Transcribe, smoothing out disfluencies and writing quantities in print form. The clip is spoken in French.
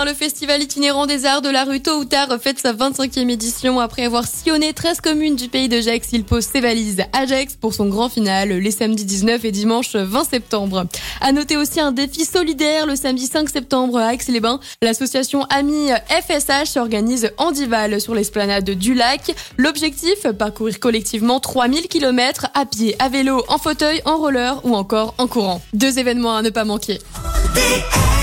demain, le festival itinérant des arts de la rue Tôt ou Tard fête sa 25e édition. Après avoir sillonné 13 communes du pays de Gex, il pose ses valises à Gex pour son grand final les samedis 19 et dimanche 20 septembre. À noter aussi un défi solidaire le samedi 5 septembre à Aix-les-Bains. L'association Amis FSH organise Handival sur l'esplanade du lac. L'objectif, parcourir collectivement 3000 km à pied, à vélo, en fauteuil, en roller ou encore en courant. 2 événements à ne pas manquer.